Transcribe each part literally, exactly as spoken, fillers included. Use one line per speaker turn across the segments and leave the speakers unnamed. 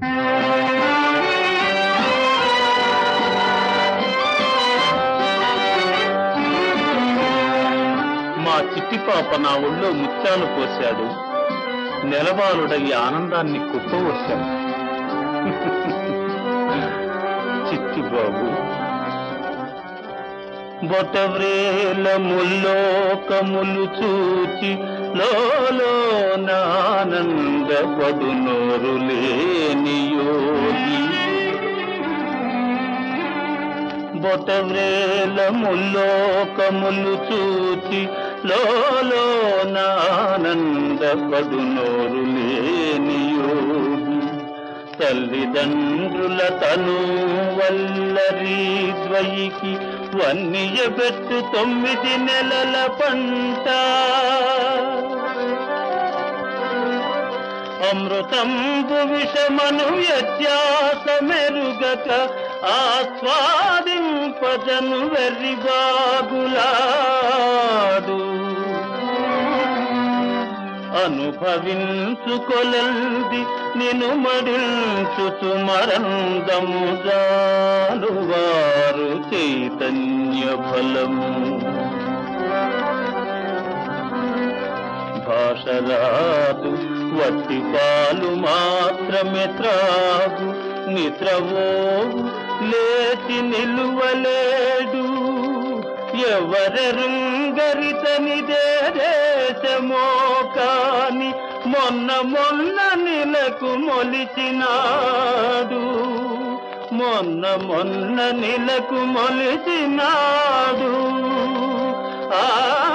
మా చిట్టి పాప నా ఒళ్ళో ముత్యాలు పోశాడు, నెలవాలుడై ఆనందాన్ని కుప్పవచ్చాడు. చిట్టి బాబు బొటవ్రేల ముల్లోకములు చూచి లోలోనానందపడు నోరు లేని యోగి. బొటవ్రేల ముల్లోకములు చూచి లోలోనానందపడు నోరు లేని యోగి. తల్లిదండ్రుల తను వల్లరి ద్వయికి వన్నియబెట్టు తొమ్మిది నెలల పంట. అమృతంబు విషమను వ్యత్యాస మెరుగక ఆస్వాదింపజను వెర్రిబాగులాడు. అనుభవించుకొలల్ది నిను మరించుచు మరందము జాలువారు చైతన్య ఫలము. భాషరాదు వట్టి పాలు మాత్రమే త్రాగు, నిద్రవోవు లేచి నిలువలేడు. ఎవరెరుంగరితనిదే దేశమో కాని మొన్న మొన్న నిలకు మొలిచినాడు. మొన్న మొన్న నిలకు మొలిచినాడు. ఆ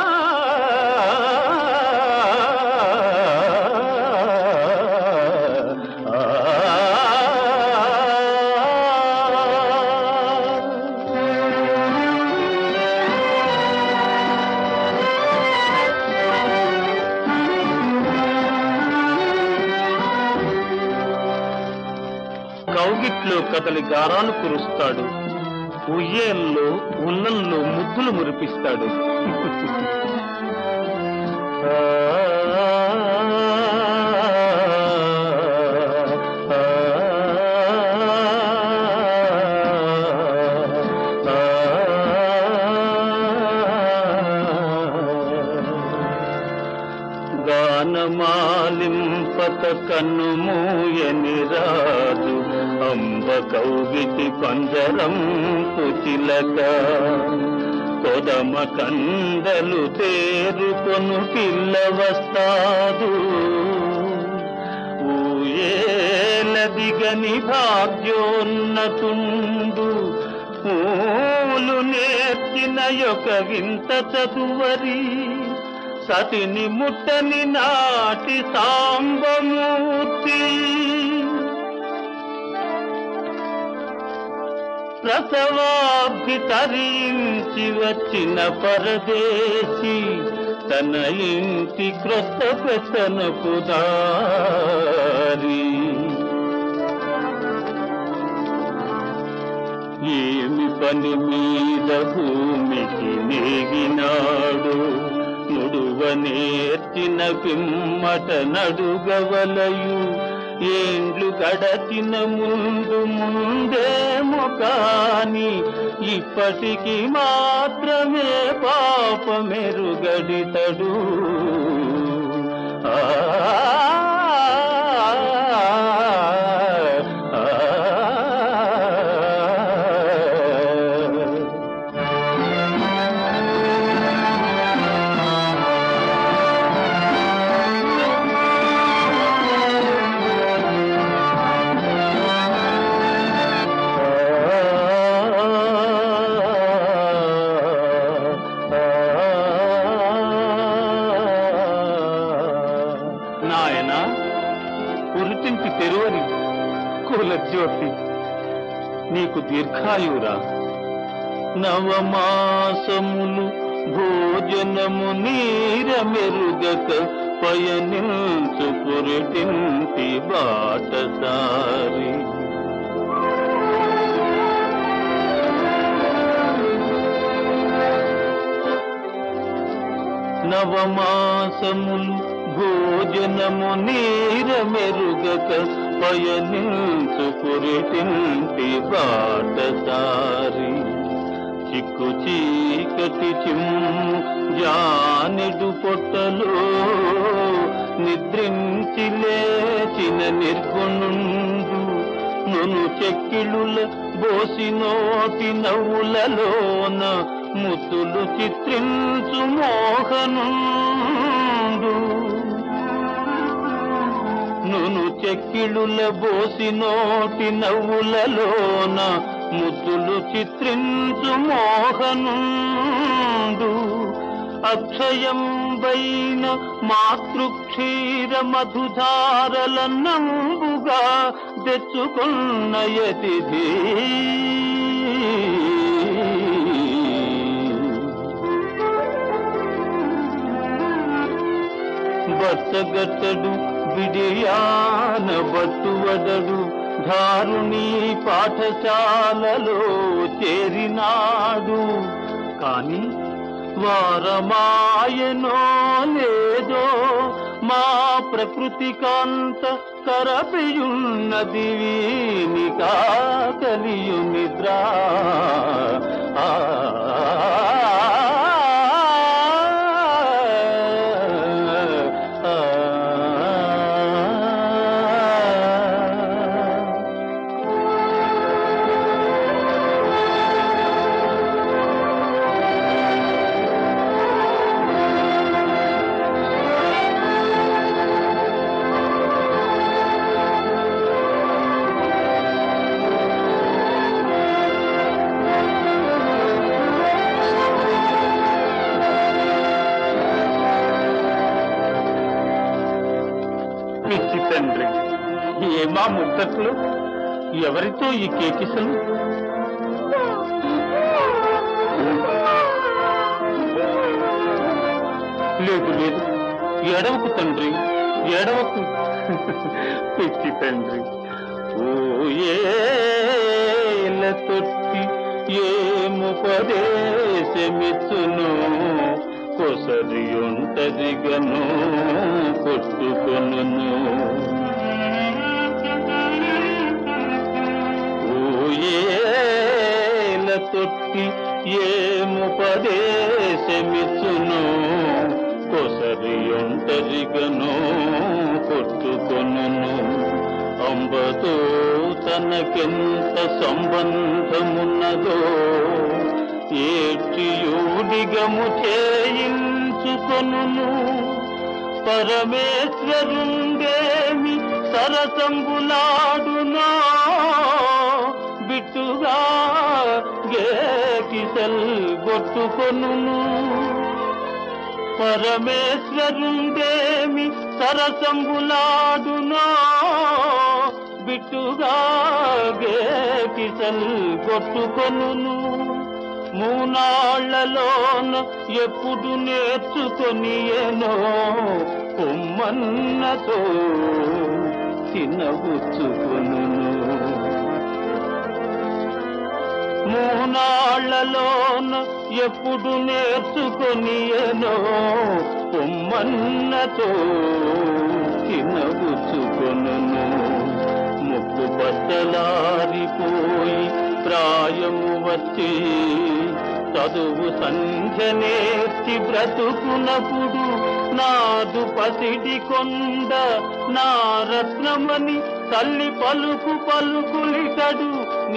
కౌగిట్లో కదలి గారాలు కురుస్తాడు, ఉయ్యేల్లో ఉన్నల్లో ముద్దులు మురిపిస్తాడు. గానమాలింపత కన్ను మూయని రాజు, అంబ కౌగిటి పంజరం పుచిలక. కొదమ కందలు తేరుకొను పిల్ల వస్తాదు. ఊయేల దిగని భాగ్యోన్నతుండు, పూలు నేర్చిన యొక్క వింత చదువరి. సతిని ముట్టని నాటి సాంబమూర్తి, ప్రసవాభి తరించి వచ్చిన పరదేశి, తన ఇంటి క్రొత్త పెత్తనపు దారి. ఏమి పని మీద భూమికి నేగినాడు, నుడువ నేర్చిన పిమ్మట నడుగవలయు. ఏండ్లు గడచిన ముందు ముందేమో కాని ఇప్పటికి మాత్రమే పాపమెరుగడితడు. ఆ పురిటింటి తెరువని కుల జ్యోతి, నీకు దీర్ఘాయురా. నవమాసములు భోజనము నీర మెరుగక పయనించు పురిటింటి బాటసారి. నవమాసములు భోజనము నీర మెరుగక పయనించు పురిటింటి బాటసారి. చిక్కు చీకటి చిమ్ము జానెడు పొట్టలో నిద్రించి లేచిన నిర్గుణుండు నును చెక్కిళుల బోసినోటి నవ్వులలోన ముద్దులు చిత్రించు మోహనుండు. నును చెక్కిళుల బోసినోటి నవ్వులలోన ముద్దులు చిత్రించు మోహనుండు. అక్షయం వైన మాతృక్షీర మధుధారల నంబుగా తెచ్చుకున్న యతిథి. బట్టగట్టడు బిడియాన బట్టువడడు ధారుణి పాఠశాలలో చేరినాడు. కాని వారమాయనో లేదో మా ప్రకృతి కాంత కరపియున్నది వీనికా కలియు నిద్ర. ఆ పిచ్చి తండ్రి, ఏమా ముద్దట్లు, ఎవరితో ఈ కేకిసలు? లేదు లేదు, ఎడవకు తండ్రి, ఎడవకు. పిచ్చి తండ్రి, ఓ ఏల తొట్టి ఏముపదేశమిచ్చును, కొసరి ఉంటదిగను కొట్టుకొనును. ఓ ఏల తొట్టి ఏముపదేశమిచ్చును, కొసరి ఉంటదిగను కొట్టుకొనును. అంబతో తనకెంత సంబంధమున్నదో ఏటియూడిగము చేయించుకొనును. పరమేశ్వరుండేమి సరసంబులాడునో, బిట్టుగా గేకిసల్ గొట్టుకొనును. పరమేశ్వరుండేమి సరసంబులాడునో, బిట్టుగా గేకిసల్ గొట్టుకొనును. మూనాళ్లలోన ఎప్పుడు నేర్చుకొనియేనో, పొమ్మన్నతో తినబుచ్చుకొనును. మూనాళ్లలోన ఎప్పుడు నేర్చుకొనియేనో, పొమ్మన్నతో తినబుచ్చుకొనును. ముక్కు బద్దలారిపోయి ప్రాయము వచ్చి చదువు సంధ్య నేర్చి బ్రతుకునప్పుడు, నాదు పసిడి కొండ నా రత్నమని తల్లి పలుకు పలుకులిటడు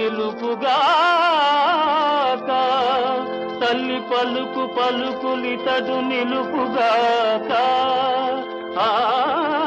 నిలుపుగాక. తల్లి పలుకు పలుకులిటడు నిలుపుగాక. ఆ